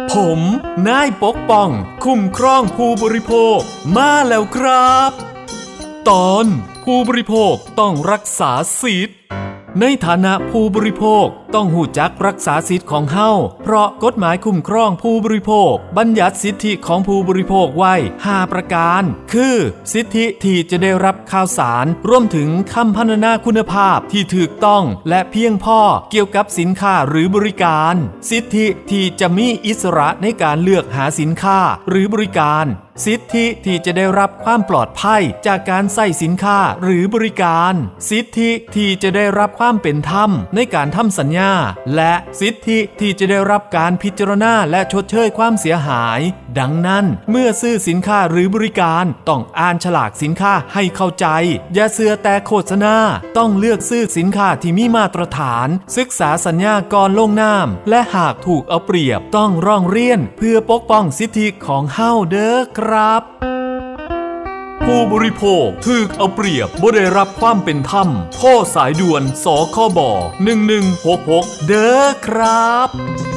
ผมนายปกป้องคุ้มครองผู้บริโภคมาแล้วครับตอนผู้บริโภคต้องรักษาสิทธิ์ในฐานะผู้บริโภคต้องหูจักรักษาสิทธิ์ของเฮาเพราะกฎหมายคุ้มครองผู้บริโภคบัญญัติสิทธิของผู้บริโภคไว้5ประการคือสิทธิที่จะได้รับข่าวสารรวมถึงคำพรรณนาคุณภาพที่ถูกต้องและเพียงพอเกี่ยวกับสินค้าหรือบริการสิทธิที่จะมีอิสระในการเลือกหาสินค้าหรือบริการสิทธิที่จะได้รับความปลอดภัยจากการใส่สินค้าหรือบริการสิทธิที่จะได้รับความเป็นธรรมในการทำสัญญาและสิทธิที่จะได้รับการพิจารณาและชดเชยความเสียหายดังนั้นเมื่อซื้อสินค้าหรือบริการต้องอ่านฉลากสินค้าให้เข้าใจอย่าเชื่อแต่โฆษณาต้องเลือกซื้อสินค้าที่มีมาตรฐานศึกษาสัญญาก่อนลงนามและหากถูกเอาเปรียบต้องร้องเรียนเพื่อปกป้องสิทธิของเฮาเด้อครับผู้บริโภคถูกเอาเปรียบบ่ได้รับความเป็นธรรมโทรสายด่วนสคบ1166เด้อครับ